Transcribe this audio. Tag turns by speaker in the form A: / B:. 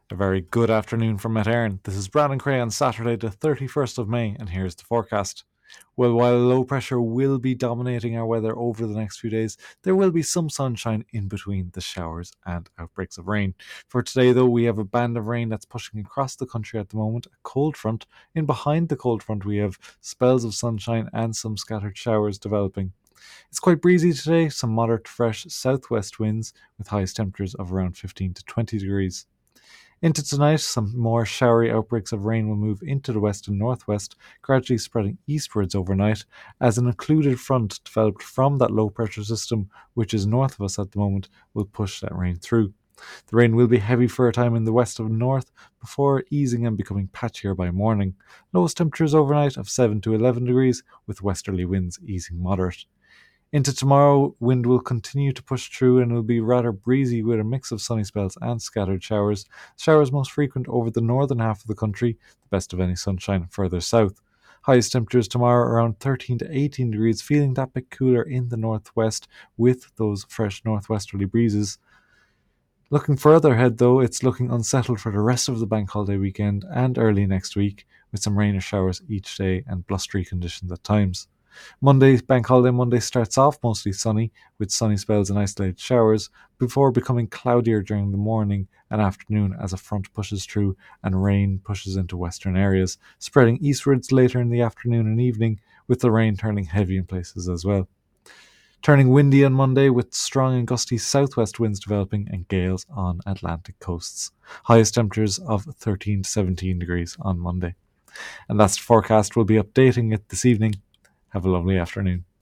A: A very good afternoon from Met Éireann. This is Brandon Cray on Saturday, the 31st of May, and here's the forecast. Well, while low pressure will be dominating our weather over the next few days, there will be some sunshine in between the showers and outbreaks of rain. For today, though, we have a band of rain that's pushing across the country at the moment, a cold front. In behind the cold front, we have spells of sunshine and some scattered showers developing. It's quite breezy today, some moderate to fresh southwest winds with highest temperatures of around 15 to 20 degrees. Into tonight, some more showery outbreaks of rain will move into the west and northwest, gradually spreading eastwards overnight, as an occluded front developed from that low pressure system, which is north of us at the moment, will push that rain through. The rain will be heavy for a time in the west of north before easing and becoming patchier by morning. Lowest temperatures overnight of 7 to 11 degrees, with westerly winds easing moderate. Into tomorrow, wind will continue to push through and will be rather breezy with a mix of sunny spells and scattered showers. Showers most frequent over the northern half of the country, the best of any sunshine further south. Highest temperatures tomorrow around 13 to 18 degrees, feeling that bit cooler in the northwest with those fresh northwesterly breezes. Looking further ahead, though, it's looking unsettled for the rest of the bank holiday weekend and early next week, with some rain or showers each day and blustery conditions at times. Monday, Bank Holiday Monday, starts off mostly sunny, with sunny spells and isolated showers, before becoming cloudier during the morning and afternoon as a front pushes through and rain pushes into western areas, spreading eastwards later in the afternoon and evening, with the rain turning heavy in places as well. Turning windy on Monday with strong and gusty southwest winds developing and gales on Atlantic coasts. Highest temperatures of 13 to 17 degrees on Monday. And that's the forecast. We'll be updating it this evening. Have a lovely afternoon.